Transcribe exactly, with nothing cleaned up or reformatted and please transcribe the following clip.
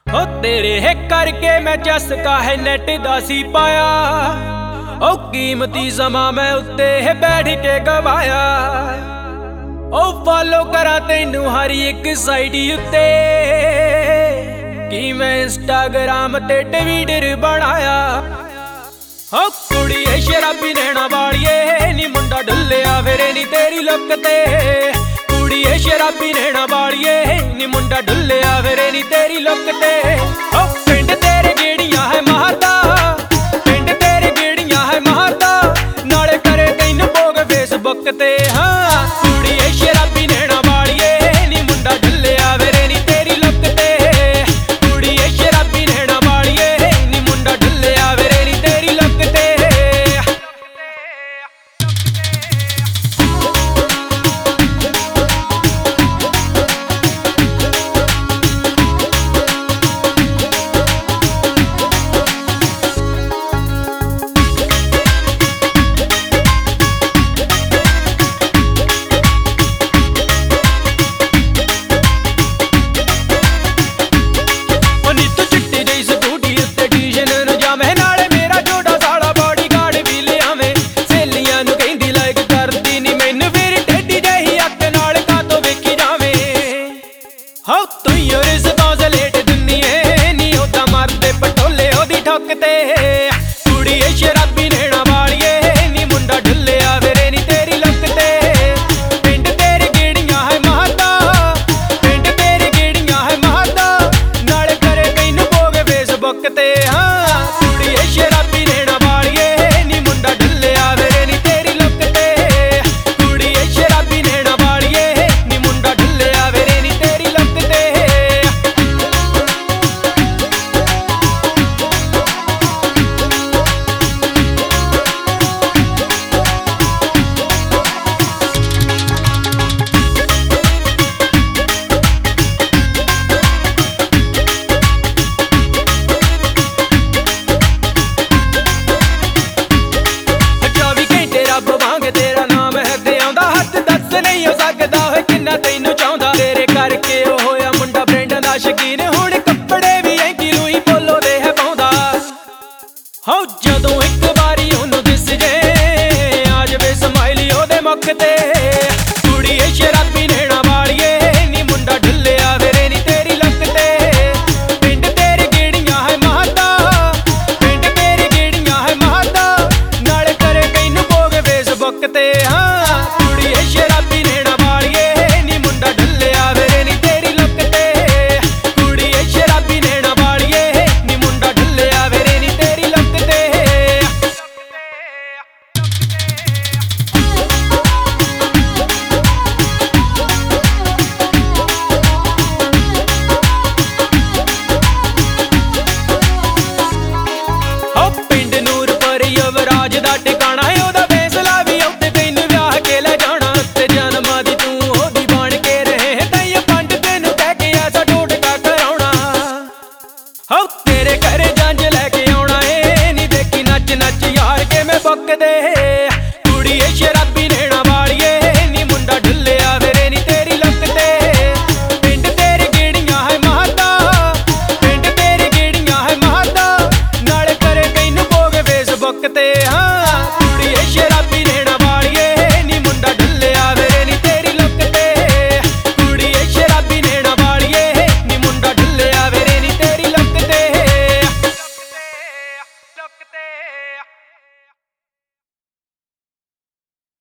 हो तेरे है करके मैं चस्का है नेट दा सी पाया। ओ कीमती समा मैं उत्ते है बैठ के गवाया। ओ फॉलो करा तेनू हर एक साइड उत्ते कि मैं इंस्टाग्राम ते ट्विटर बनाया। हो कुड़ी है शराबी नैना वालिए नी मुंडा डुल्लिया फिरे नी तेरी लुक ते। कुड़ी है शराबी नैना वालिए नी मुंडा डुल्लिया फिरे नी तेरी लुक ते। ओ पिंड तेरे गेड़ियां है मारदा, पिंड तेरे गेड़ियां है मारदा, नाले करे तैनू पोग फेसबुक ते। हाँ कुड़ी है शराबी नैना वालिए नी मुंडा डुल्लिया फिरे नी तेरी लुक ते। कुड़ी है शराबी नैना वालिए नी मुंडा डुल्लिया फिरे नी तेरी लुक ते। हो